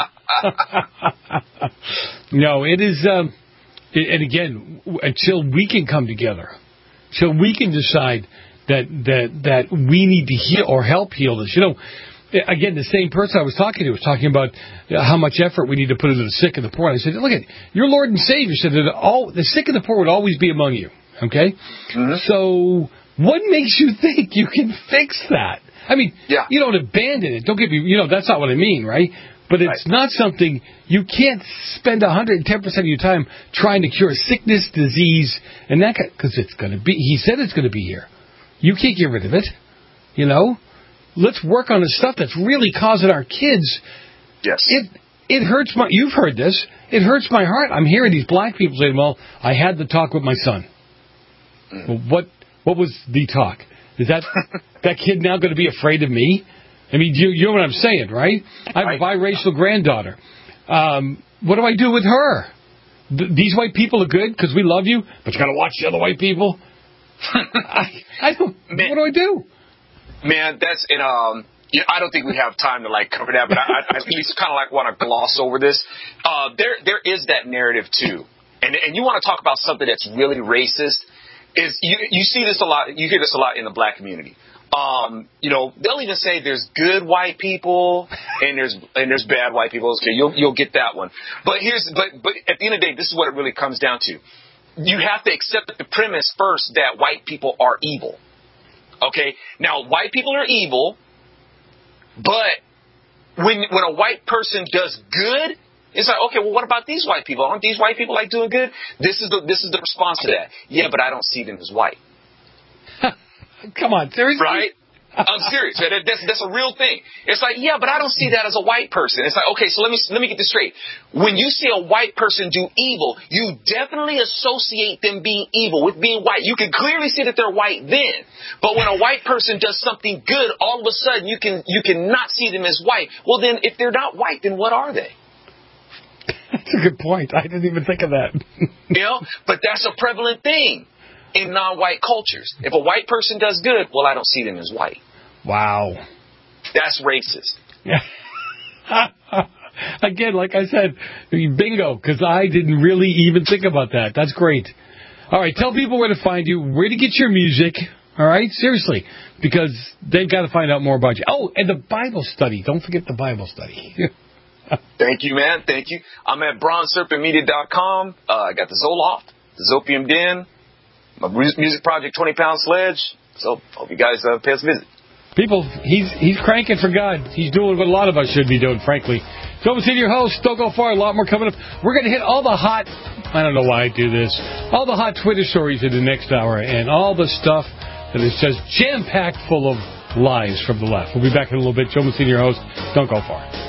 no, it is, um, it, and again, until we can come together, until we can decide that that that we need to heal or help heal this. You know, again, the same person I was talking to was talking about how much effort we need to put into the sick and the poor. And I said, look, at your Lord and Savior said that all the sick and the poor would always be among you. Okay, mm-hmm. So what makes you think you can fix that? I mean, yeah. You don't abandon it. Don't get me, you know, that's not what I mean, right? But it's right. Not something, you can't spend one hundred ten percent of your time trying to cure sickness, disease, and that, because it's going to be, he said it's going to be here. You can't get rid of it, you know? Let's work on the stuff that's really causing our kids. Yes. It it hurts my, you've heard this, it hurts my heart. I'm hearing these black people saying, well, I had the talk with my son. Mm. Well, what what was the talk? Is that that kid now going to be afraid of me? I mean, you, you know what I'm saying, right? I have a biracial granddaughter. Um, what do I do with her? Th- these white people are good because we love you, but you got to watch the other white people. I, I don't. Man, what do I do? Man, that's it. Um, yeah, I don't think we have time to like cover that, but I, I, I at least kind of like want to gloss over this. Uh, there, there is that narrative too, and and you want to talk about something that's really racist. Is you you see this a lot? You hear this a lot in the black community. Um, you know, they'll even say there's good white people and there's and there's bad white people. Okay, you'll you'll get that one. But here's but but at the end of the day, this is what it really comes down to. You have to accept the premise first that white people are evil. Okay, now white people are evil, but when when a white person does good, it's like, okay, well, what about these white people? Aren't these white people like doing good? This is the this is the response to that. Yeah, but I don't see them as white. Come on, seriously? Right? I'm serious. That, that's, that's a real thing. It's like, yeah, but I don't see that as a white person. It's like, okay, so let me let me get this straight. When you see a white person do evil, you definitely associate them being evil with being white. You can clearly see that they're white then. But when a white person does something good, all of a sudden you can you can not see them as white. Well, then if they're not white, then what are they? That's a good point. I didn't even think of that. You know, but that's a prevalent thing in non-white cultures. If a white person does good, well, I don't see them as white. Wow. That's racist. Again, like I said, bingo, because I didn't really even think about that. That's great. All right, tell people where to find you, where to get your music. All right, seriously, because they've got to find out more about you. Oh, and the Bible study. Don't forget the Bible study. Thank you, man. Thank you. I'm at bronze serpent media dot com. Uh, I got the Zoloft, the Zopium Den, my music project, twenty pound Sledge. So hope you guys uh, pay us a visit. People, he's he's cranking for God. He's doing what a lot of us should be doing, frankly. So, it's in your host. Don't go far. A lot more coming up. We're going to hit all the hot, I don't know why I do this, all the hot Twitter stories in the next hour and all the stuff that is just jam-packed full of lies from the left. We'll be back in a little bit. Joe Messina, your host. Don't go far.